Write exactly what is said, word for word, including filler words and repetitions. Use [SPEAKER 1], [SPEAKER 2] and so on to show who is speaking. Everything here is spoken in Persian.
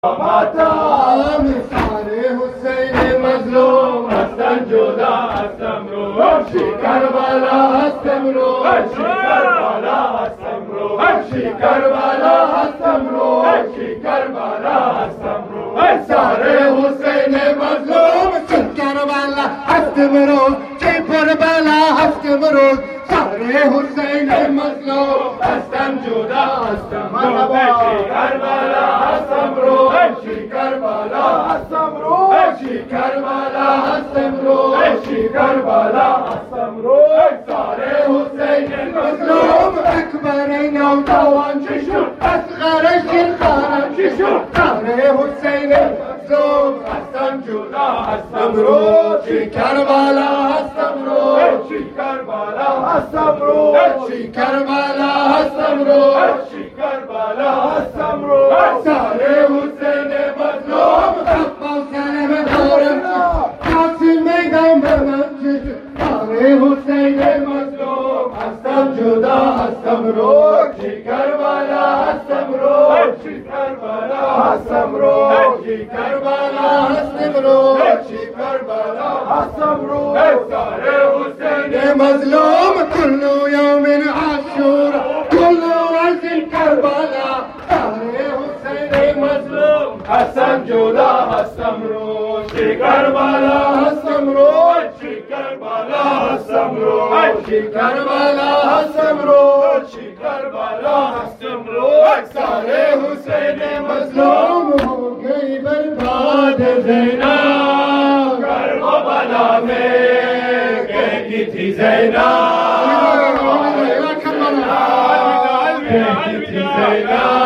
[SPEAKER 1] ماتم ساره حسین مظلوم هستن جدا هستم رو هرچی کربلا هستم رو هرچی کربلا هستم رو هرچی کربلا هستم رو هرچی کربلا هستم رو ساره حسین مظلوم چون کربلا هستم رو چه کربلا هستم رو ساره حسین مظلوم هستم جدا هستم رو هرچی کربلا هستم رو هرچی کربلا هستم رو هرچی کربلا هستم رو هرچی کربلا هستم رو ساره حسین مظلوم اکبر نوجوان چی شد اصغر شیرخوارم چی شد ساره حسین مظلوم هستم جدا هستم رو چی کربلا هستم رو هرچی کربلا هستم رو هرچی کربلا هستم رو هرچی کربلا هستم رو ساره حسین مظلوم خفا سلم دارم کسی میدم به من چی ساره حسین مظلوم هستم جدا هستم رو چی کربلا هستم رو چی کربلا هستم رو چی کربلا هستم رو چی کربلا هستم رو ساره حسین مظلوم كل يوم عاشورا كل وزن کربلا ساره حسین مظلوم هستم جدا هستم رو چی کربلا هستم رو چی کربلا هستم رو چی کربلا هستم رو چی کربلا هستم رو ساره حسین مظلوم ہو گئی برباد زینب کربلا میں کہتی تھی زینب کہتی تھی زینب